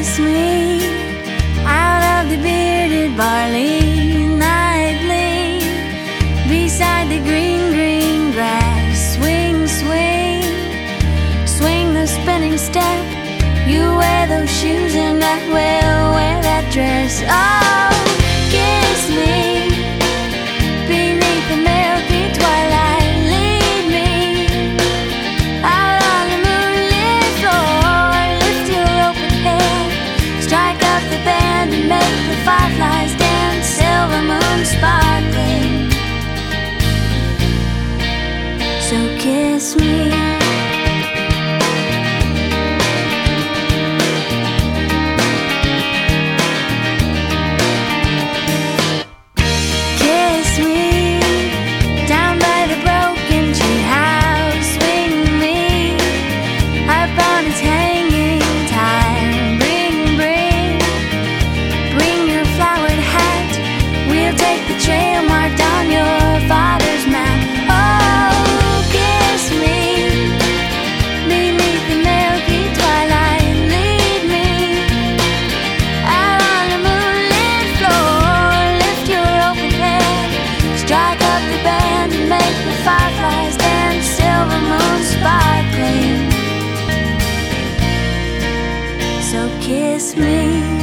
kiss me out of the bearded barley nightly, beside the green, green grass. Swing, swing, swing the spinning step. You wear those shoes and I will wear that dress. Oh, kiss me beneath the milky twilight. Lead me out on the moonlit floor. Lift your open head, strike up the band and make the fireflies dance. Silver moon sparkling, so kiss me. Trail marked on your father's map. Oh, kiss me beneath the milky twilight. Lead me out on the moonlit floor. Lift your open head, strike up the band and make the fireflies dance. Silver moon sparkling, so kiss me.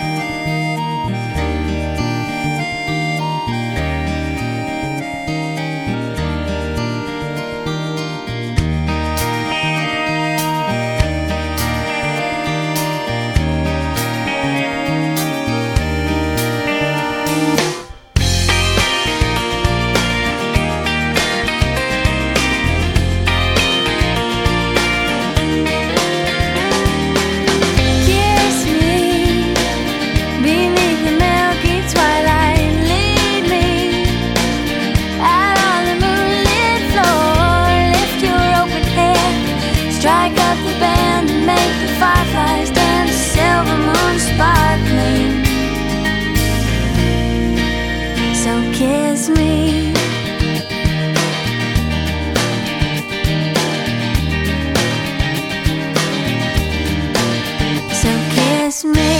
Strike up the band and make the fireflies dance. Silver moon sparkling, so kiss me. So kiss me.